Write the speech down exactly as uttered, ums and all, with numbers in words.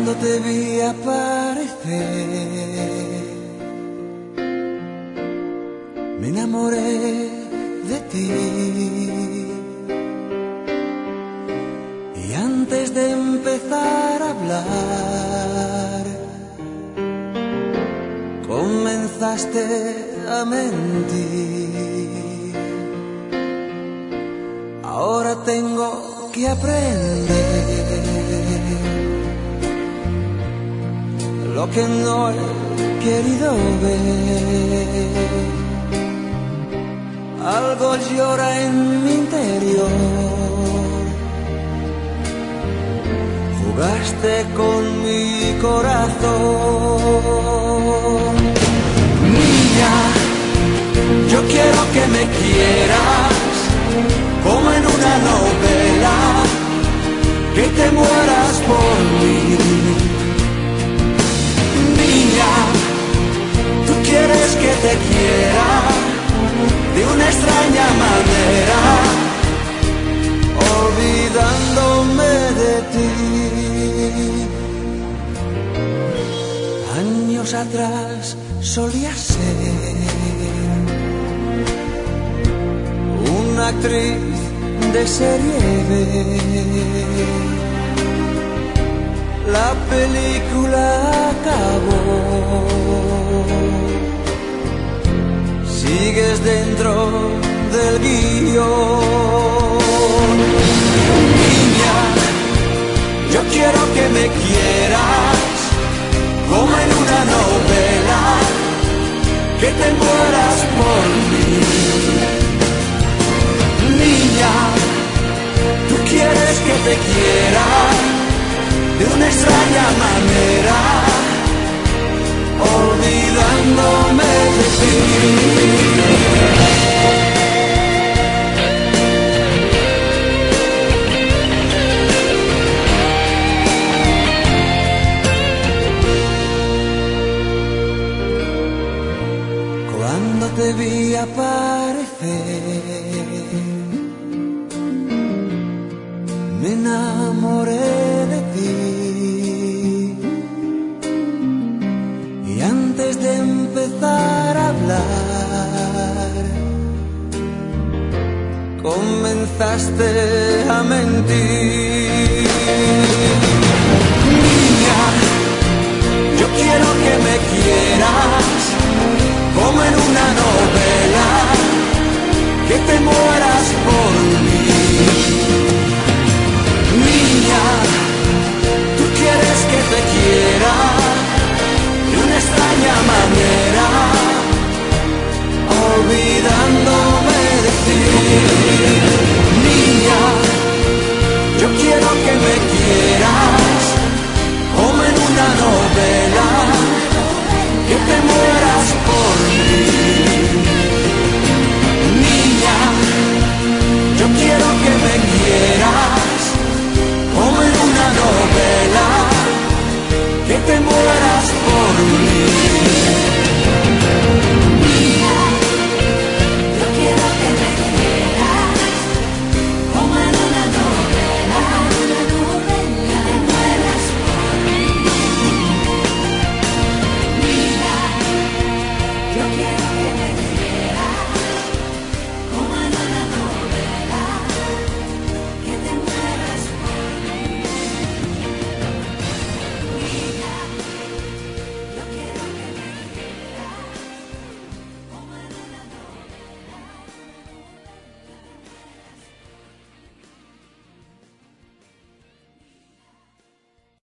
Cuando te vi aparecer, me enamoré de ti. Y antes de empezar a hablar, comenzaste a mentir. Ahora tengo que aprender lo que no he querido ver. Algo llora en mi interior. Jugaste con mi corazón. Niña, yo quiero que me quieras como en una novela, que te mueras por mí. Niña, tú quieres que te quiera de una extraña manera, olvidándome de ti. Años atrás solía ser una actriz de serie B. La película acabó. Sigues dentro del guión. Niña, yo quiero que me quieras como en una novela, que te mueras por mí. Niña, tú quieres que te quiera de una extraña manera, olvidándome de ti. Cuando te vi aparecer, me enamoré de ti. Y antes de empezar a hablar, comenzaste a mentir.